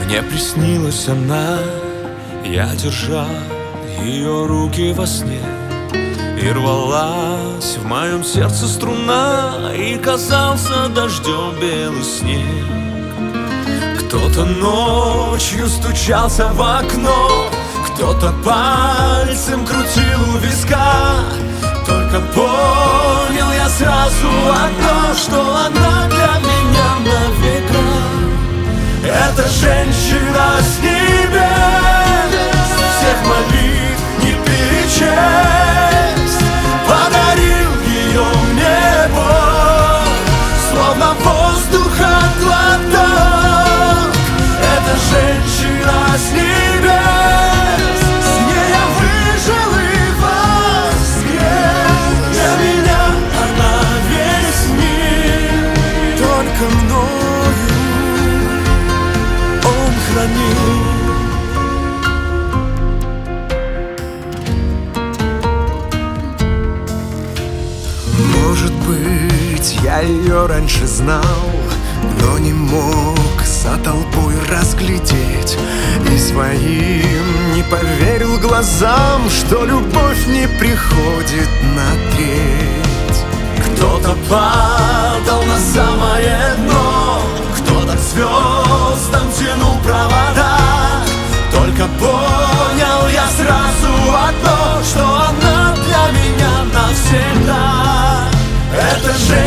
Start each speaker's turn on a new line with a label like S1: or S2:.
S1: Мне приснилась она, я держал ее руки во сне, и рвалась в моем сердце струна, и казался дождем белый снег. Кто-то ночью стучался в окно, кто-то пальцем крутил у виска. Только понял я сразу одно, что она для меня на века. Это женщина с небес, всех молитв не перечесть. Подарил ее мне Бог, словно воздуха глоток. Это женщина с небес, с ней я выжил и воскрес. Для меня она весь мир, только мною он хранит.
S2: Может быть, я ее раньше знал, но не мог за толпой разглядеть, и своим не поверил глазам, что любовь не приходит на треть.
S1: Кто-то падал на самое дно, кто-то к звездам тянул провода. Только понял я сразу одно, что она для меня навсегда. Это же